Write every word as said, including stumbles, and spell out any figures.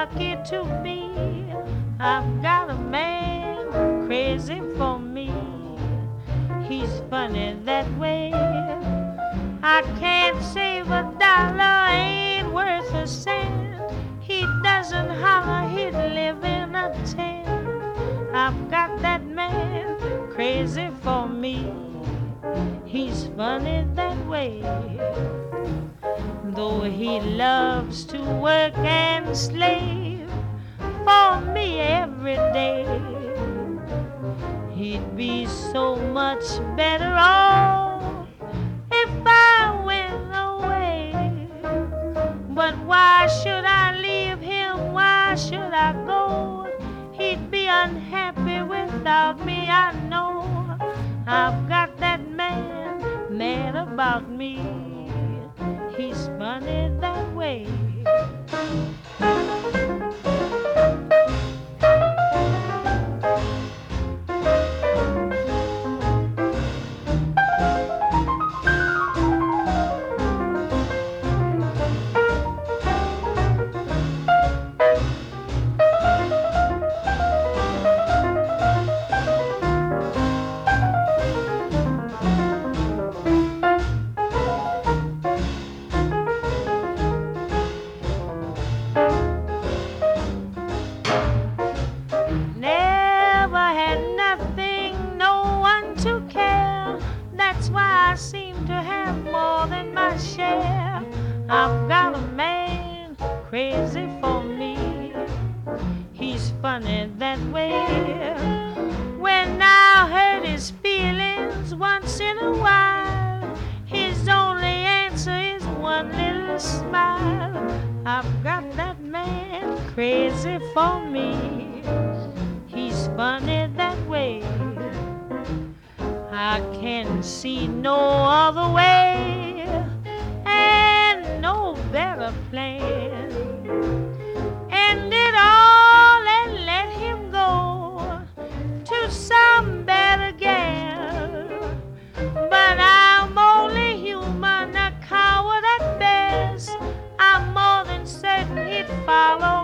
lucky to be. I've got a man crazy for me. He's funny that way. I can't save a dollar, ain't worth a cent. He doesn't holler, he'd live in a tent. I've got that man crazy for me. He's funny that way. Though he loves to work and slave for me every day, he'd be so much better off if I went away. But why should I leave him? Why should I go? He'd be unhappy without me, I know. I've got that man mad about me. He's funny that way. I've got a man crazy for me. He's funny that way. When I hurt his feelings once in a while, his only answer is one little smile. I've got that man crazy for me. He's funny that way. I can't see no other way, no better plan. End it all and let him go to some better gal. But I'm only human, a coward at best. I'm more than certain he'd follow